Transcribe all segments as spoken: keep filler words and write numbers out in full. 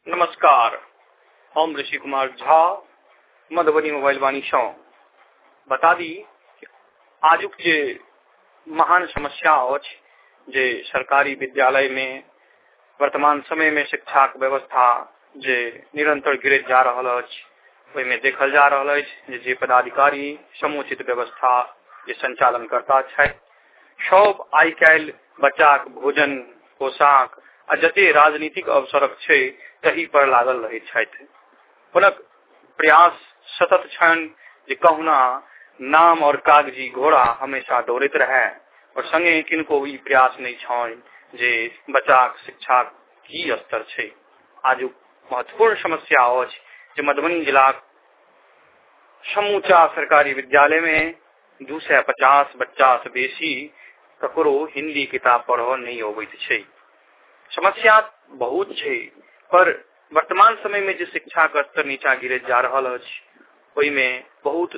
नमस्कार, हम ऋषि कुमार झा मधुबनी मोबाइल वाणी सौ बता दी आजुक जे महान समस्या अछि जे सरकारी विद्यालय में वर्तमान समय में शिक्षा व्यवस्था जे निरंतर गिरत जा रहल अछि, ओहि में देखल जा रहल अछि जे जे पदाधिकारी समुचित व्यवस्था जे संचालन करता छथि सब आइ काल्हि बच्चाक भोजन पोशाक आ जते राजनीतिक अवसरक छै तही पर लागल रहैत छथि। हुनक प्रयास सतत छनि जे कहुना नाम और कागजी घोड़ा हमेशा दौड़ैत रहे और संगे किनको ई प्रयास नहीं छनि जे बच्चाक शिक्षा की स्तर छै। आजुक महत्वपूर्ण समस्या अछि जे मधुबनी जिलाक समूचा सरकारी विद्यालय में दू सौ पचास बच्चा से बेसी ककरो हिंदी किताब पढ़ नहीं अबैत छै। समस्या बहुत छै, पर वर्तमान समय में जो शिक्षा का स्तर नीचा गिरत जा रहल अछि ओहि में बहुत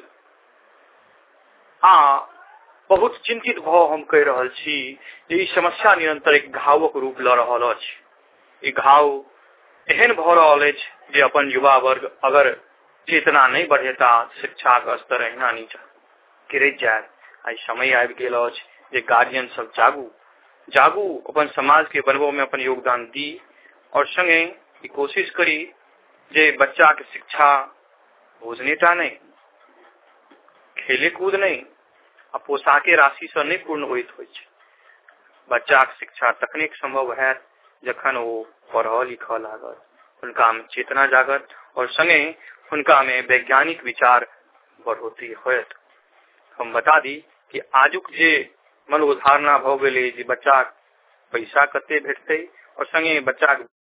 आ बहुत चिंतित भाव हम कह रहल छी जे ई समस्या निरंतर एक घावक रूप ल रहल अछि। ई घाव एहन भ रहल अछि जे अपन युवा वर्ग अगर चेतना नहीं बढ़ेता शिक्षा का स्तर अहिना नीचा गिरत जायत। आई समय आबि गेल अछि जे गार्जियन सब जागू जागू अपन समाज के बनबो में अपन योगदान दी और संगे ई कोशिश करी जे बच्चा के शिक्षा भोजनेटा नहीं, खेले कूद नहीं आ पोशाके राशि से नहीं पूर्ण होइत होइ छै। बच्चा के शिक्षा तखने संभव है जखन ओ पढ़ लिख लागत, हुनका में चेतना जागत और संगे हुनका में वैज्ञानिक विचार बढ़ोतरी होयत। हम बता दी कि आजुक जे मनोधारणा भ गेलै जे बच्चा पैसा कते भेटतै और संगे बच्चा